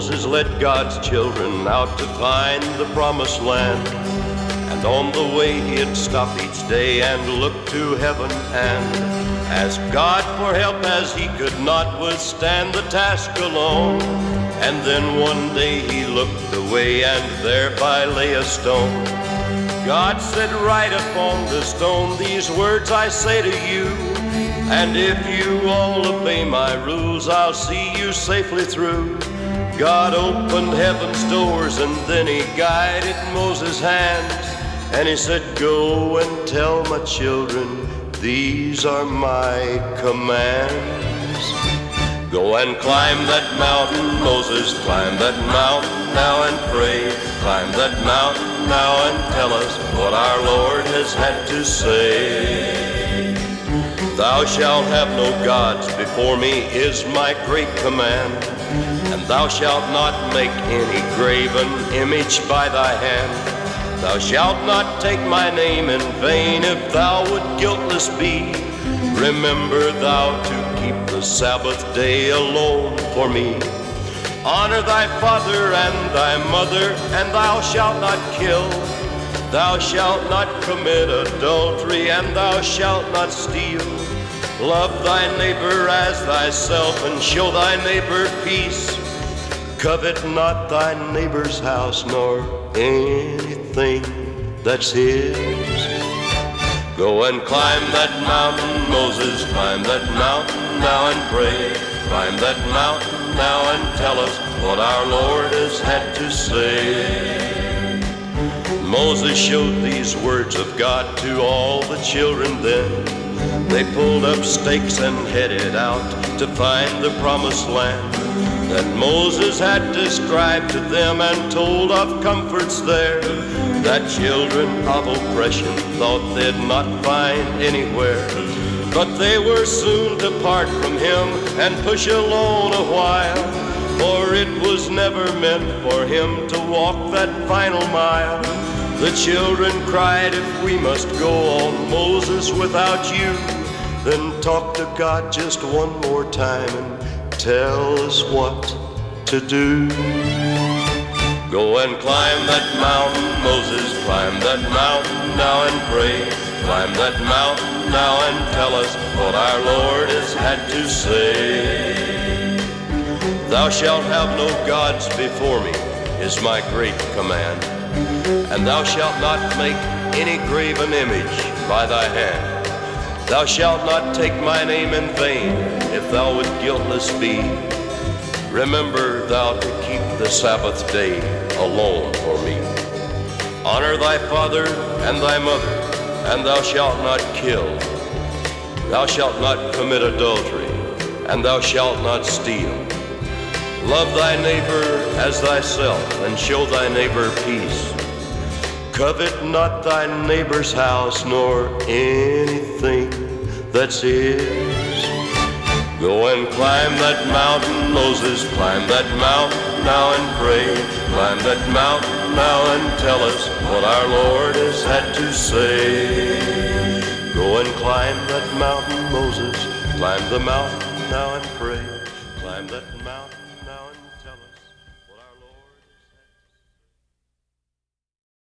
Moses led God's children out to find the promised land. And on the way he'd stop each day and look to heaven and ask God for help, as he could not withstand the task alone. And then one day he looked away, and thereby lay a stone. God said, "Write upon the stone these words I say to you, and if you all obey my rules, I'll see you safely through." God opened heaven's doors, and then he guided Moses' hands, and he said, "Go and tell my children, these are my commands." Go and climb that mountain, Moses, climb that mountain now and pray. Climb that mountain now and tell us what our Lord has had to say. Thou shalt have no gods before me is my great command, and thou shalt not make any graven image by thy hand. Thou shalt not take my name in vain if thou would guiltless be. Remember thou to keep the Sabbath day alone for me. Honor thy father and thy mother, and thou shalt not kill. Thou shalt not commit adultery, and thou shalt not steal. Love thy neighbor as thyself, and show thy neighbor peace. Covet not thy neighbor's house, nor anything that's his. Go and climb that mountain, Moses, climb that mountain now and pray. Climb that mountain now and tell us what our Lord has had to say. Moses showed these words of God to all the children then. They pulled up stakes and headed out to find the promised land that Moses had described to them and told of comforts there that children of oppression thought they'd not find anywhere. But they were soon to part from him and push alone a while, for it was never meant for him to walk that final mile. The children cried, "If we must go on, Moses, without you, then talk to God just one more time and tell us what to do." Go and climb that mountain, Moses, climb that mountain now and pray. Climb that mountain now and tell us what our Lord has had to say. Thou shalt have no gods before me is my great command, and thou shalt not make any graven image by thy hand. Thou shalt not take my name in vain if thou would guiltless be. Remember thou to keep the Sabbath day alone for me. Honor thy father and thy mother, and thou shalt not kill. Thou shalt not commit adultery, and thou shalt not steal. Love thy neighbor as thyself, and show thy neighbor peace. Covet not thy neighbor's house, nor anything that's his. Go and climb that mountain, Moses, climb that mountain now and pray. Climb that mountain now and tell us what our Lord has had to say. Go and climb that mountain, Moses, climb the mountain now and pray. Climb that mountain.